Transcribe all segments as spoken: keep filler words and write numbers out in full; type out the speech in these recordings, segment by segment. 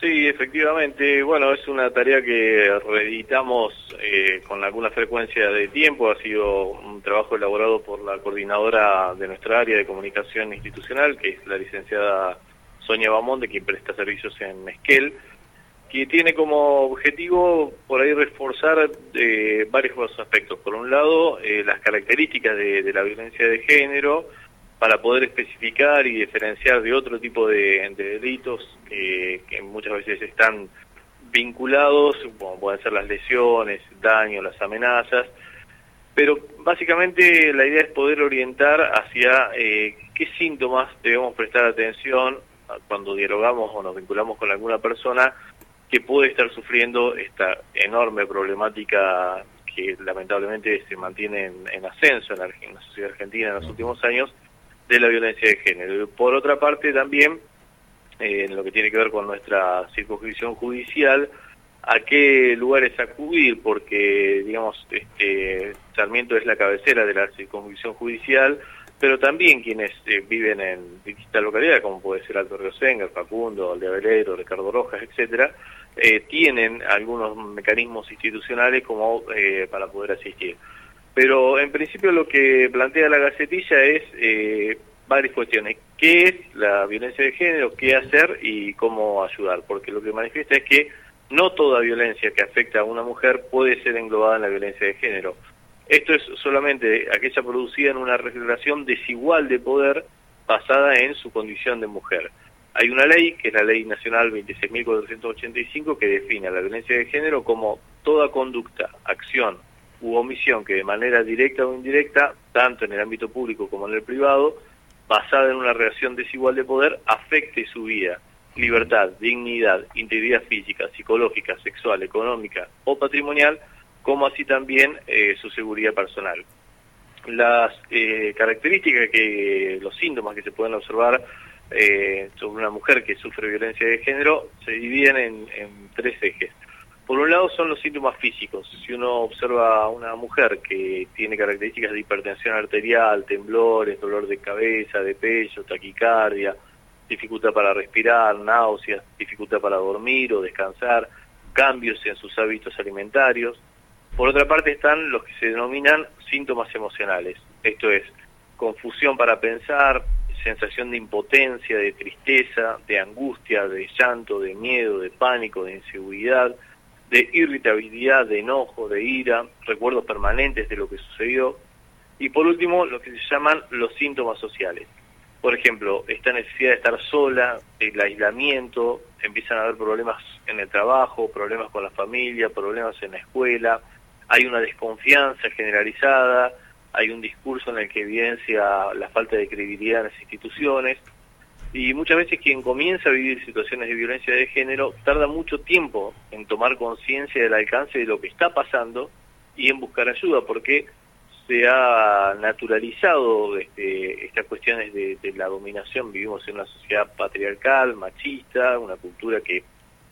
Sí, efectivamente. Bueno, es una tarea que reeditamos eh, con alguna frecuencia de tiempo. Ha sido un trabajo elaborado por la coordinadora de nuestra área de comunicación institucional, que es la licenciada Sonia Bamonde, quien presta servicios en Esquel, que tiene como objetivo por ahí reforzar eh, varios aspectos. Por un lado, eh, las características de, de la violencia de género, para poder especificar y diferenciar de otro tipo de, de delitos que, que muchas veces están vinculados, como pueden ser las lesiones, daños, las amenazas, pero básicamente la idea es poder orientar hacia eh, qué síntomas debemos prestar atención cuando dialogamos o nos vinculamos con alguna persona que puede estar sufriendo esta enorme problemática que lamentablemente se mantiene en, en ascenso en la, en la sociedad argentina en los últimos años, de la violencia de género. Por otra parte también, eh, en lo que tiene que ver con nuestra circunscripción judicial, a qué lugares acudir, porque digamos este Sarmiento es la cabecera de la circunscripción judicial, pero también quienes eh, viven en distintas localidades, como puede ser Alto Rioseña, Facundo, Aldeavelero, Ricardo Rojas, etcétera, eh, tienen algunos mecanismos institucionales como eh, para poder asistir. Pero en principio lo que plantea la Gacetilla es eh, varias cuestiones. ¿Qué es la violencia de género? ¿Qué hacer? Y cómo ayudar. Porque lo que manifiesta es que no toda violencia que afecta a una mujer puede ser englobada en la violencia de género. Esto es solamente aquella producida en una relación desigual de poder basada en su condición de mujer. Hay una ley, que es la Ley Nacional veintiséis mil cuatrocientos ochenta y cinco, que define a la violencia de género como toda conducta, acción u omisión que de manera directa o indirecta, tanto en el ámbito público como en el privado, basada en una relación desigual de poder, afecte su vida, libertad, dignidad, integridad física, psicológica, sexual, económica o patrimonial, como así también eh, su seguridad personal. Las eh, características, que los síntomas que se pueden observar eh, sobre una mujer que sufre violencia de género se dividen en, en tres ejes. Por un lado son los síntomas físicos. Si uno observa a una mujer que tiene características de hipertensión arterial, temblores, dolor de cabeza, de pecho, taquicardia, dificultad para respirar, náuseas, dificultad para dormir o descansar, cambios en sus hábitos alimentarios. Por otra parte están los que se denominan síntomas emocionales. Esto es confusión para pensar, sensación de impotencia, de tristeza, de angustia, de llanto, de miedo, de pánico, de inseguridad, de irritabilidad, de enojo, de ira, recuerdos permanentes de lo que sucedió. Y por último, lo que se llaman los síntomas sociales. Por ejemplo, esta necesidad de estar sola, el aislamiento, empiezan a haber problemas en el trabajo, problemas con la familia, problemas en la escuela, hay una desconfianza generalizada, hay un discurso en el que evidencia la falta de credibilidad en las instituciones, y muchas veces quien comienza a vivir situaciones de violencia de género tarda mucho tiempo en tomar conciencia del alcance de lo que está pasando y en buscar ayuda, porque se ha naturalizado este, estas cuestiones de, de la dominación. Vivimos en una sociedad patriarcal, machista, una cultura que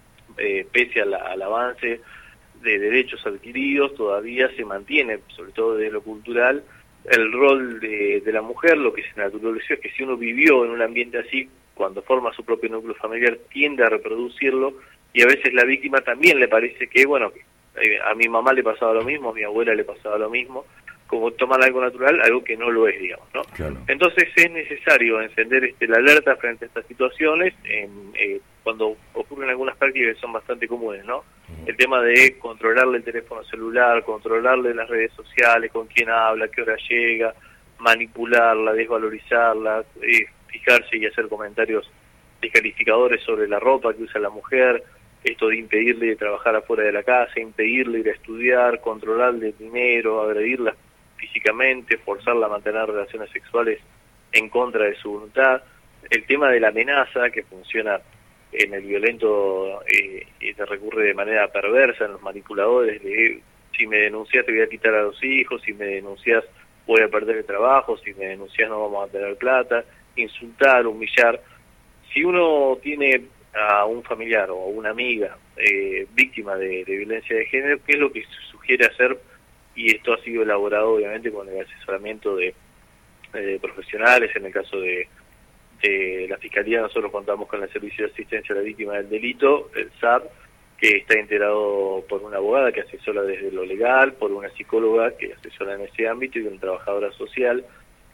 eh, pese a la, al avance de derechos adquiridos todavía se mantiene, sobre todo desde lo cultural, el rol de, de la mujer. Lo que se naturalizó es que si uno vivió en un ambiente así, cuando forma su propio núcleo familiar tiende a reproducirlo, y a veces la víctima también le parece que, bueno, eh, a mi mamá le pasaba lo mismo, a mi abuela le pasaba lo mismo, como tomar algo natural, algo que no lo es, digamos, ¿no? Claro. Entonces es necesario encender este, la alerta frente a estas situaciones, en, eh, cuando ocurren algunas prácticas que son bastante comunes, ¿no? Uh-huh. El tema de controlarle el teléfono celular, controlarle las redes sociales, con quién habla, qué hora llega, manipularla, desvalorizarla, eh, fijarse y hacer comentarios descalificadores sobre la ropa que usa la mujer, esto de impedirle de trabajar afuera de la casa, impedirle ir a estudiar, controlarle el dinero, agredirla físicamente, forzarla a mantener relaciones sexuales en contra de su voluntad. El tema de la amenaza, que funciona en el violento, eh, y se recurre de manera perversa en los manipuladores, de si me denuncias te voy a quitar a los hijos, si me denuncias voy a perder el trabajo, si me denuncias no vamos a tener plata, insultar, humillar. Si uno tiene a un familiar o a una amiga eh, víctima de, de violencia de género, ¿qué es lo que se sugiere hacer? Y esto ha sido elaborado obviamente con el asesoramiento de, de profesionales, en el caso de, Eh, la Fiscalía, nosotros contamos con el Servicio de Asistencia a la Víctima del Delito, el S A B, que está integrado por una abogada que asesora desde lo legal, por una psicóloga que asesora en ese ámbito y una trabajadora social.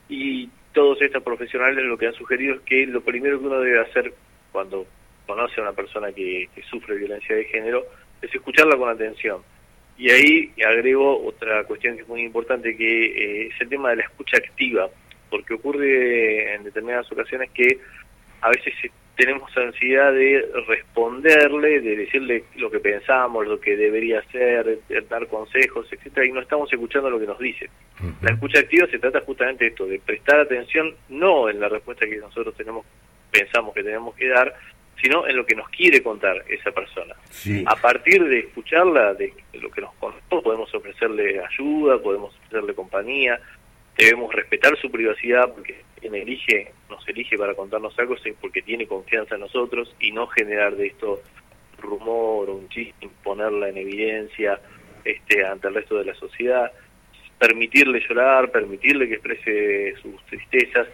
Y todos estos profesionales lo que han sugerido es que lo primero que uno debe hacer cuando conoce a una persona que, que sufre violencia de género es escucharla con atención. Y ahí agrego otra cuestión que es muy importante, que eh, es el tema de la escucha activa, porque ocurre en determinadas ocasiones que a veces tenemos ansiedad de responderle, de decirle lo que pensamos, lo que debería hacer, de dar consejos, etcétera, y no estamos escuchando lo que nos dice. Uh-huh. La escucha activa se trata justamente de esto, de prestar atención no en la respuesta que nosotros tenemos, pensamos que tenemos que dar, sino en lo que nos quiere contar esa persona. Sí. A partir de escucharla, de lo que nos contó, podemos ofrecerle ayuda, podemos ofrecerle compañía, debemos respetar su privacidad, porque quien elige, nos elige para contarnos algo es porque tiene confianza en nosotros, y no generar de esto rumor o un chiste, ponerla en evidencia este, ante el resto de la sociedad, permitirle llorar, permitirle que exprese sus tristezas,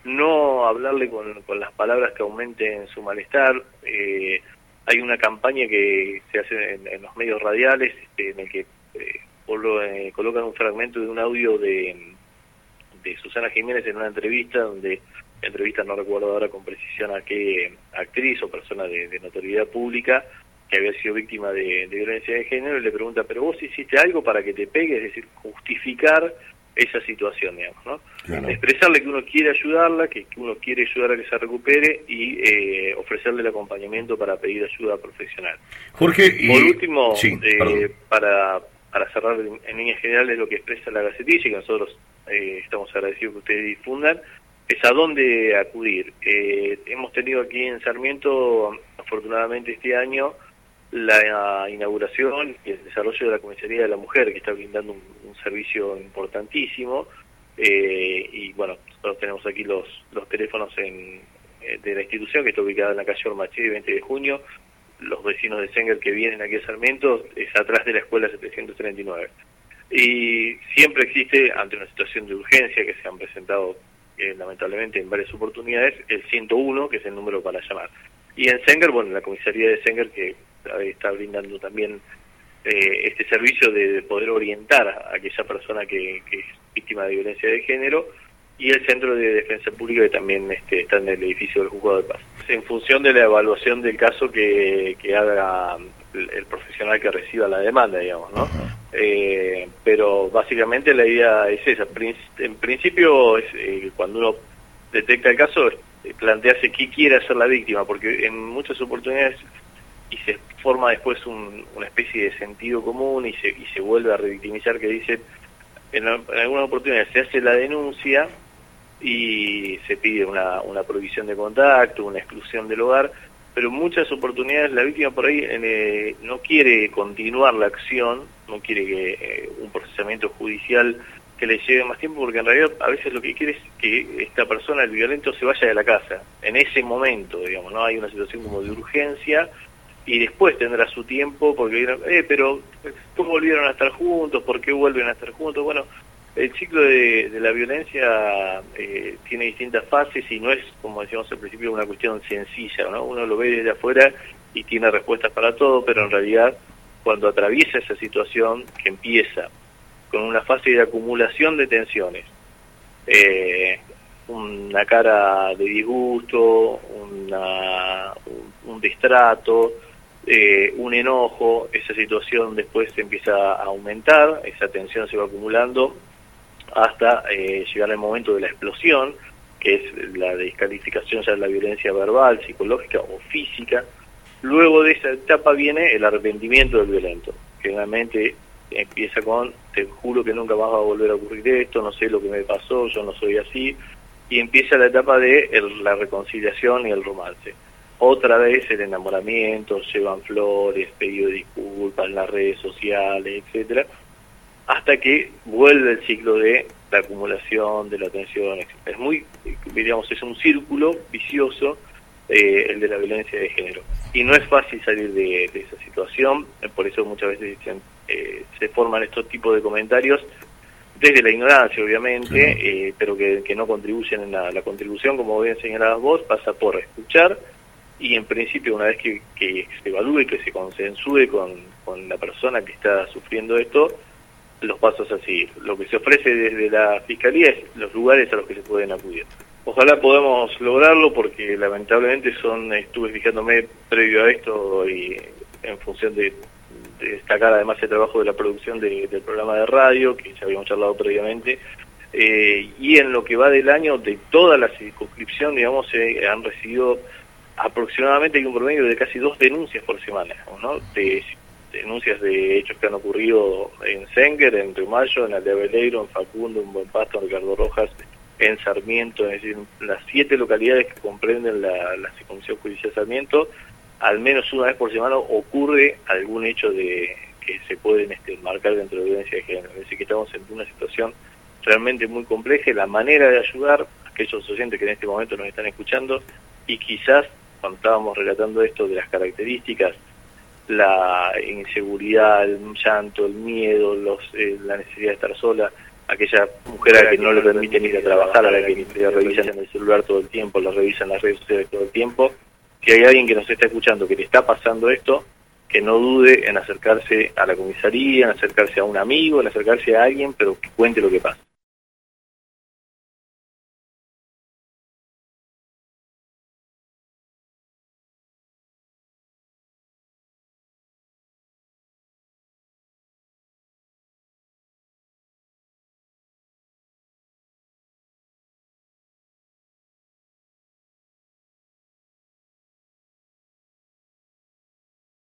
no hablarle con, con las palabras que aumenten su malestar. Eh, hay una campaña que se hace en, en los medios radiales este, en el que eh, polo, eh, colocan un fragmento de un audio de, de Susana Jiménez en una entrevista, donde entrevista, no recuerdo ahora con precisión a qué actriz o persona de, de notoriedad pública que había sido víctima de, de violencia de género, y le pregunta, pero vos hiciste algo para que te pegue, es decir, justificar esa situación, digamos, ¿no? Claro. Expresarle que uno quiere ayudarla, que, que uno quiere ayudar a que se recupere, y eh, ofrecerle el acompañamiento para pedir ayuda profesional. Jorge, y... por último, sí, eh, para para cerrar en, en líneas generales lo que expresa la Gacetilla, y que nosotros eh, estamos agradecidos que ustedes difundan, es a dónde acudir. Eh, hemos tenido aquí en Sarmiento, afortunadamente este año, la inauguración y el desarrollo de la Comisaría de la Mujer, que está brindando un, un servicio importantísimo, eh, y bueno, nosotros tenemos aquí los los teléfonos en, eh, de la institución, que está ubicada en la calle Ormachí, veinte de junio, los vecinos de Senger que vienen aquí a Sarmiento, es atrás de la escuela setecientos treinta y nueve. Y siempre existe, ante una situación de urgencia que se han presentado eh, lamentablemente en varias oportunidades, el ciento uno, que es el número para llamar. Y en Senger, bueno, la comisaría de Senger, que está brindando también eh, este servicio de, de poder orientar a aquella persona que, que es víctima de violencia de género, y el Centro de Defensa Pública, que también este, está en el edificio del Juzgado de Paz. En función de la evaluación del caso que, que haga el, el profesional que reciba la demanda, digamos, ¿no? Eh, pero básicamente la idea es esa. En principio, es, eh, cuando uno detecta el caso, es plantearse qué quiere hacer la víctima, porque en muchas oportunidades y se forma después un, una especie de sentido común y se, y se vuelve a revictimizar, que dice, en, en alguna oportunidad se hace la denuncia y se pide una, una prohibición de contacto, una exclusión del hogar, pero en muchas oportunidades la víctima por ahí eh, no quiere continuar la acción, no quiere que eh, un procesamiento judicial que le lleve más tiempo, porque en realidad a veces lo que quiere es que esta persona, el violento, se vaya de la casa, en ese momento, digamos, ¿no? Hay una situación como de urgencia, y después tendrá su tiempo, porque dirán, eh, pero ¿cómo volvieron a estar juntos? ¿Por qué vuelven a estar juntos? Bueno, el ciclo de, de la violencia eh, tiene distintas fases y no es, como decíamos al principio, una cuestión sencilla, ¿no? Uno lo ve desde afuera y tiene respuestas para todo, pero en realidad cuando atraviesa esa situación que empieza con una fase de acumulación de tensiones, eh, una cara de disgusto, una, un, un destrato, Eh, un enojo, esa situación después empieza a aumentar, esa tensión se va acumulando hasta eh, llegar al momento de la explosión, que es la descalificación ya de la violencia verbal, psicológica o física. Luego de esa etapa viene el arrepentimiento del violento. Generalmente empieza con, te juro que nunca más va a volver a ocurrir esto, no sé lo que me pasó, yo no soy así, y empieza la etapa de el, la reconciliación y el romance. Otra vez el enamoramiento, llevan flores, pedido de disculpas en las redes sociales, etcétera, hasta que vuelve el ciclo de la acumulación, de la tensión, etcétera. Es muy, digamos, es un círculo vicioso eh, el de la violencia de género. Y no es fácil salir de, de esa situación, por eso muchas veces dicen, eh, se forman estos tipos de comentarios desde la ignorancia obviamente, sí. eh, pero que, que no contribuyen en nada. La contribución, como bien señalabas vos, pasa por escuchar y en principio una vez que, que se evalúe, que se consensúe con, con la persona que está sufriendo esto, los pasos a seguir. Lo que se ofrece desde la Fiscalía es los lugares a los que se pueden acudir. Ojalá podamos lograrlo porque lamentablemente son, estuve fijándome previo a esto y en función de, de destacar además el trabajo de la producción de, del programa de radio, que ya habíamos charlado previamente, eh, y en lo que va del año de toda la circunscripción, digamos, eh, han recibido aproximadamente un promedio de casi dos denuncias por semana, ¿no? De, denuncias de hechos que han ocurrido en Senguer, en Rimayo, en Aldea Veleiro, en Facundo, en Buen Pasto, en Ricardo Rojas, en Sarmiento, es decir, las siete localidades que comprenden la, la circunscripción judicial Sarmiento, al menos una vez por semana ocurre algún hecho de que se pueden este, marcar dentro de violencia de género. Es decir, que estamos en una situación realmente muy compleja y la manera de ayudar a aquellos oyentes que en este momento nos están escuchando y quizás cuando estábamos relatando esto de las características, la inseguridad, el llanto, el miedo, los, eh, la necesidad de estar sola, aquella mujer a la que no le permiten ir a trabajar, a la que le revisan el celular todo el tiempo, le revisan las redes sociales todo el tiempo. Si hay alguien que nos está escuchando que le está pasando esto, que no dude en acercarse a la comisaría, en acercarse a un amigo, en acercarse a alguien, pero que cuente lo que pasa.